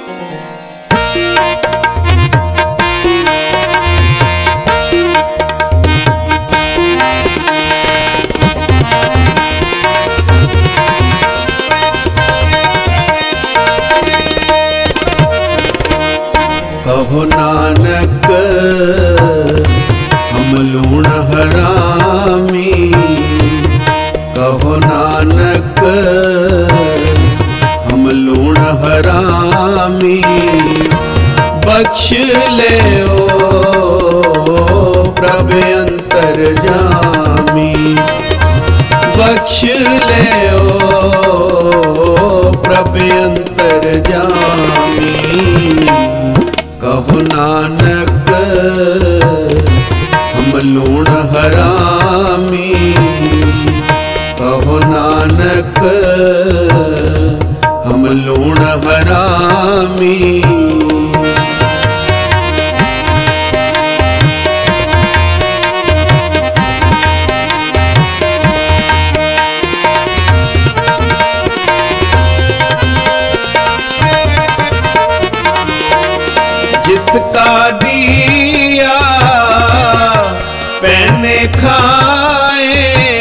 कहो नानक हम लूण हरामी, कहो नानक हम लूण हरामी, बख्श ले ओ प्रभु अंतरजामी, बख्श ले ओ प्रभु अंतरजामी। कहो नानक हम लूण हरामी, कहो नानक हम लूण हरामी। जिसका दिया पहने खाए,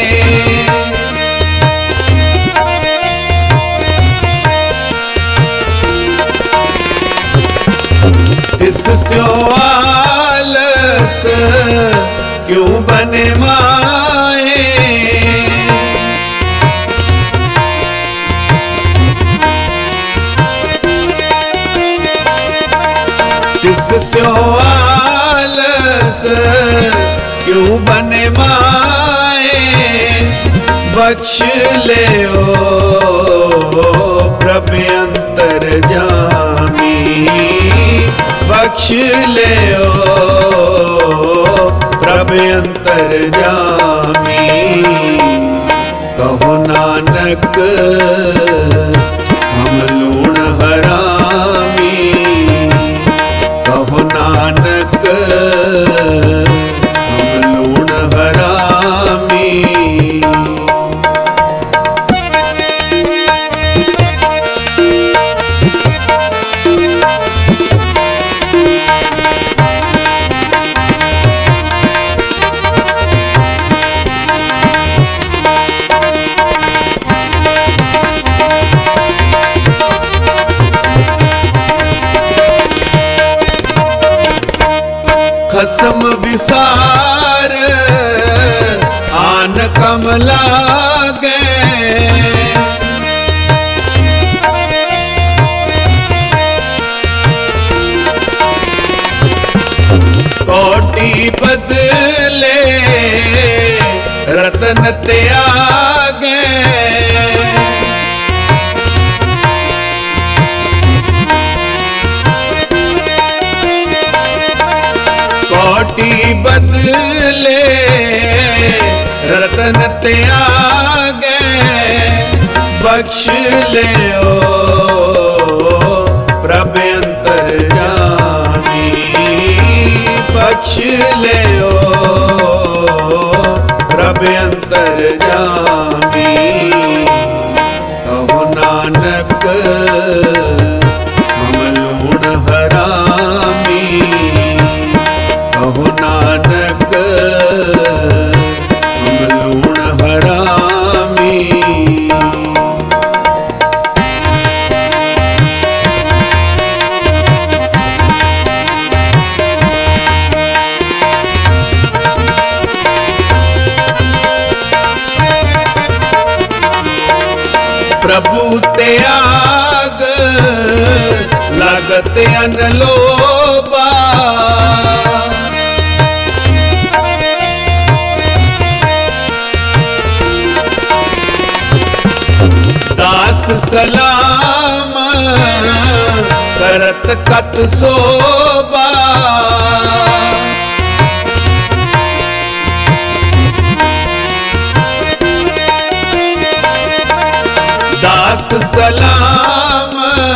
तिससे आलस क्यों बने माए, तिससे आलस क्यों बने माए, बख्श ले ओ प्रभु अंतरजामी, बख्श ले ओ प्रभु अंतरजामी। कहो नानक हम लूण हरामी, कहो नानक हम लूण हरामी। खसम विसार आन कम लागे, कोटि बदले रतन त्यागे, कोटि बदले रतन त्यागे, बख्श ले ओ प्रभु अंतरजामी, बख्श ले ओ प्रभु अंतरजामी। कहो नानक हम लूण हरामी, कहो नानक हम लूण हरामी। प्रभु त्याग लागत अनलोबा, दास सलाम करत कत सोबा, दास सलाम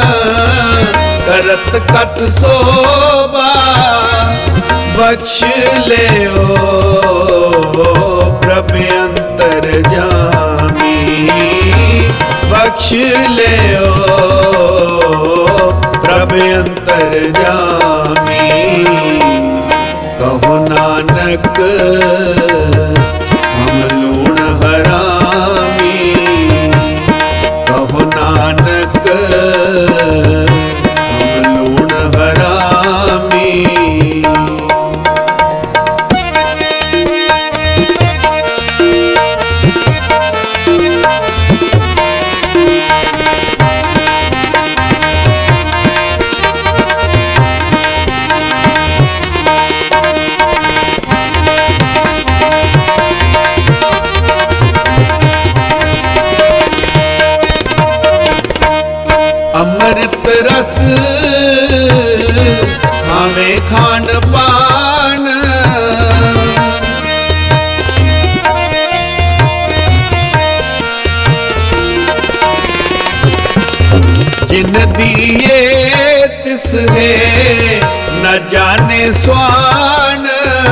करत कत सोबा, बख्श ले ओ प्रभु अंतरजामी, बख्श ले ओ प्रभु अंतरजामी। कहो नानक हम लूण हरामी, कहो नानक हम लूण हरामी। अमृत रस खावे खान पान, जिन दिए तिस है न जाने स्वान।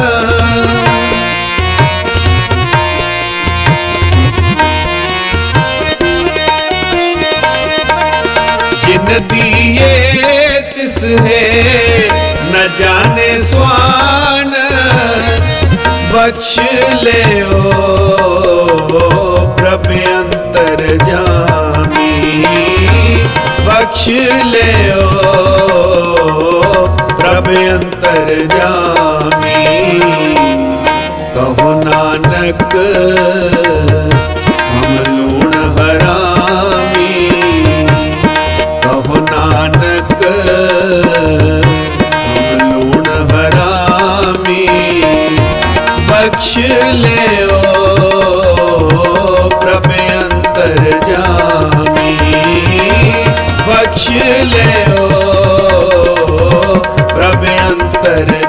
जिन दिए तिस है न जाने स्वान। बख्श ले ओ प्रभु अंतरजामी, बख्श ले ओ प्रभु अंतरजामी। कहो नानक हम लूण हरामी, कहो नानक हम लूण हरामी। बख्श ले ओ प्रभु अंतरजामी, बख्श ले ओ प्रभु अंतरजामी।